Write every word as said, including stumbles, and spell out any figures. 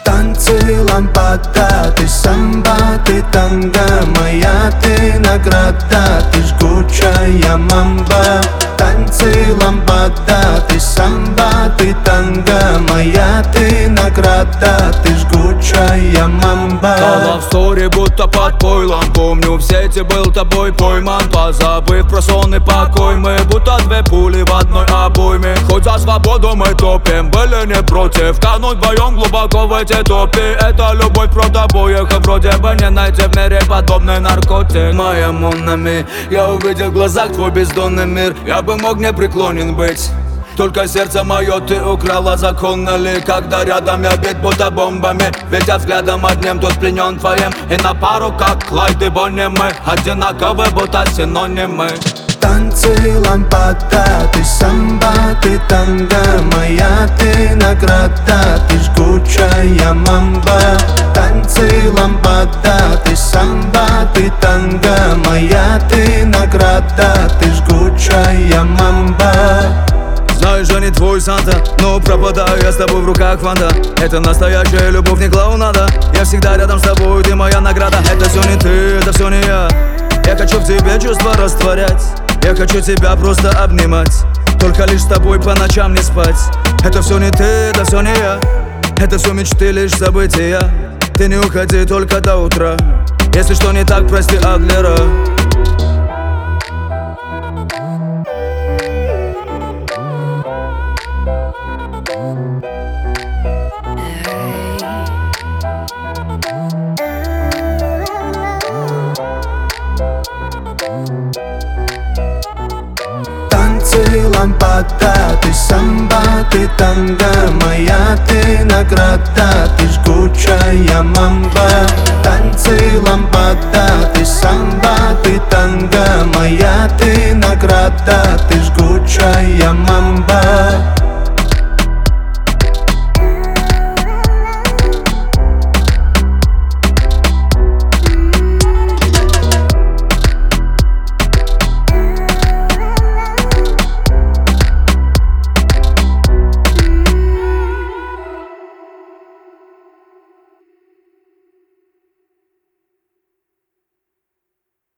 Танцы, лампада, ты самба, ты танго, моя ты награда, ты жгучая мамба. Танцы, лампада, ты самба, ты танго, моя ты награда, ты жгучая мамба. Love story будто под пойлом, помню в сети был тобой пойман. Позабыв про сон и покой, мы будто две пули в одной обойме. Хоть за свободу мы топим, были не против кануть вдвоем глубоко в эти топи. Это любовь против обоих, и вроде бы не найти в мире подобный наркотик. Моя Монами, я увидел в глазах твой бездонный мир. Я бы мог не преклонен быть, только сердце мое ты украла, законно ли? Когда рядом я бит будто бомбами, ведь я взглядом одним тут пленен твоим. И на пару как Клайд и Бонни мы одинаковы, будто синонимы. Танцы, лампада, ты самба, ты танго, моя ты награда, ты жгучая мамба. Танцы, лампада, ты самба, ты танго, моя ты награда, ты жгучая мамба. Знаешь, я не твой Санта, но пропадаю я с тобой в руках фанта. Это настоящая любовь, не клоунада. Я всегда рядом с тобой, ты моя награда. Это все не ты, это все не я. Я хочу в тебе чувства растворять, я хочу тебя просто обнимать, только лишь с тобой по ночам не спать. Это все не ты, это все не я. Это все мечты, лишь события. Ты не уходи только до утра. Если что не так, прости, Адлера. Танцы, лампада, ты самба, ты танго, моя ты награда, ты жгучая мамба. Танцы, лампада, ты самба, ты танго, моя ты награда, ты жгучая мамба.